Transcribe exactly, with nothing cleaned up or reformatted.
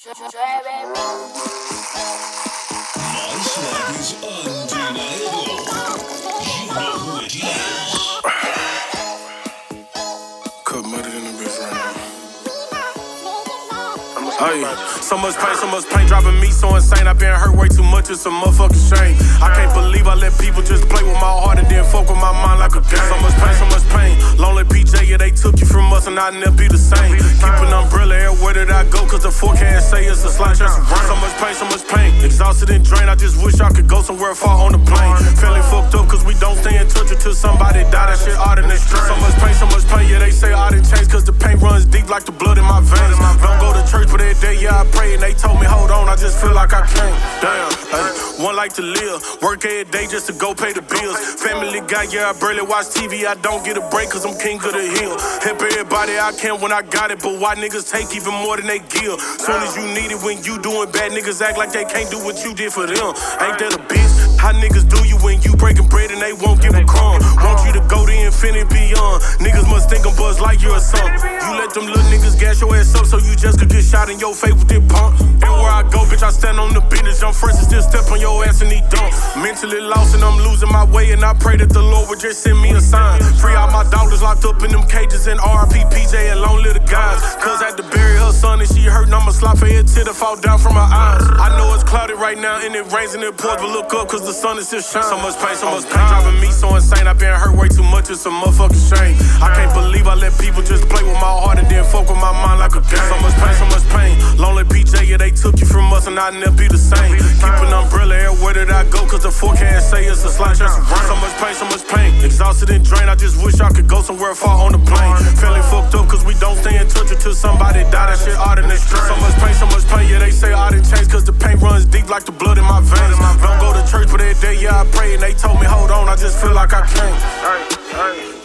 Swag is undeniable. You know who it is. Cut muddy in the bitch right now. Hey, so much pain, so much pain, driving me so insane. I've been hurt way too much, it's a motherfucking shame. I can't believe I let people just play with my heart and then fuck with my mind like a game. So much pain, so much pain. Lonely P J, yeah, they took you from us and I'd never be the same. Keep an umbrella everywhere that I go, cause the forecast say it's a slight chance of rain. So much pain, so much pain. Exhausted and drained, I just wish I could go somewhere far on the plane. Feeling fucked up cause we don't stay in touch until somebody die. That shit art in the street. So much pain, so much pain, yeah, they say I didn't change cause the pain runs deep like the blood in my veins. Don't go to church, but every day, yeah, I pray, and they told me, hold on, I just feel like I can't. Damn, ay, one life to live, work every day just to go pay the bills. Family guy, yeah, I barely watch T V, I don't get a break cause I'm king of the hill. Help everybody I can when I got it, but why niggas take even more than they give? Soon as you need it, when you doing bad, niggas act like they can't do what you did for them. Ain't that a bitch? How niggas do you when you breaking bread and they won't give a crumb? Want you to go to infinity beyond. Niggas must think I'm Buzz Lightyear or something. You let them little niggas gas your ass up so you just could get shot in your face with this pump. Everywhere I go, bitch, I stand on the business. Jump first and still step on your ass and eat dumps. Mentally lost and I'm losing my way, and I pray that the Lord would just send me a sign. Free all my daughters locked up in them cages, and R I P P J and long little guys. Cause I had to bury her son and she hurt, and I'ma slap her head till it fall down from her eyes. I know it's cloudy right now and it rains and it pours, but look up cause the sun is still shining. So much pain, so much pain, driving me so insane. I've been hurt way too much, it's a motherfucking shame. I can't believe I let people just play with my heart and then fuck with my mind like a game. So much pain, so much pain. Lonely P J, yeah, they took you from us and I'd never be the same. Keep an umbrella everywhere that I go, cause the forecast say it's a slight chance of rain. So much pain, so much pain. Exhausted and drained, I just wish I could go somewhere far on the plane. Feeling fucked up cause we don't stay in touch until somebody die. That shit art in the street. So much pain, so much pain, yeah, they say I didn't change cause the pain runs deep like the blood in my veins. Don't go to church, but every day, yeah, I pray, and they told me, hold on, I just feel like I can't.